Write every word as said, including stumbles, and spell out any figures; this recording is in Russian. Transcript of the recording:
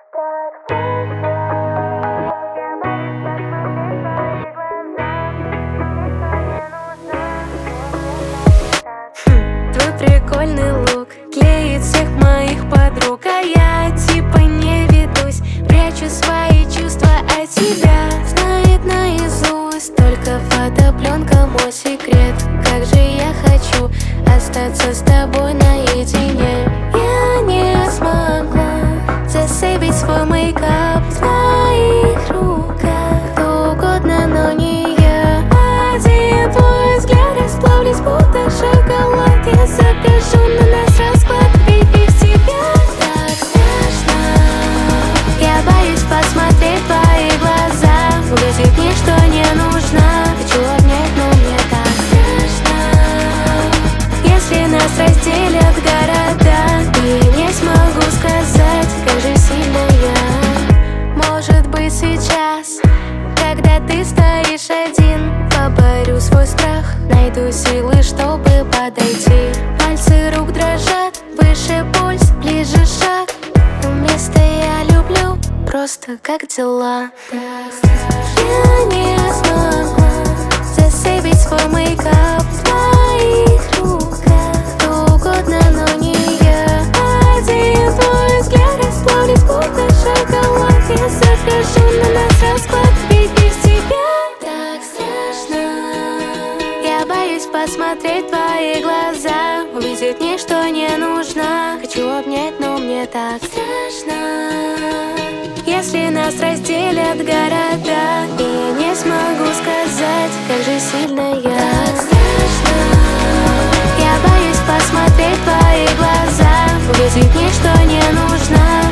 Твой прикольный лук клеит всех моих подруг, а я типа не ведусь, прячу свои чувства от тебя. Знает наизусть только фотопленка мой секрет. Как же я хочу остаться с тобой наедине. Я не смогла засейвить свой мейкап в твоих руках. Кто угодно, но не я. Один твой взгляд расплавлюсь, будто шоколад. Я запишу на нас расклад, baby, в тебя так страшно. Я боюсь посмотреть в твои глаза, увидеть мне, что не нужно. Хочу обнять, но мне так страшно. Если нас разделят города, и не смогу сказать, как же сильно я. Может быть сейчас, когда ты стоишь один, поборю свой страх, найду силы, чтобы подойти. Пальцы рук дрожат, выше пульс, ближе шаг. Вместо «я люблю» просто «как дела». Я не смогла засейвить свой мейкап в твоих руках. Кто угодно, но не я. Один твой взгляд расплавлюсь, будто шоколад. Я запишу на нас расклад, baby, в тебя так страшно. Я боюсь посмотреть в твои глаза, увидеть мне, что не нужно. Хочу обнять, но мне так страшно. Если нас разделят города, и не смогу сказать, как же сильно я. Так страшно. Я боюсь посмотреть в твои глаза, увидеть мне, что не нужно.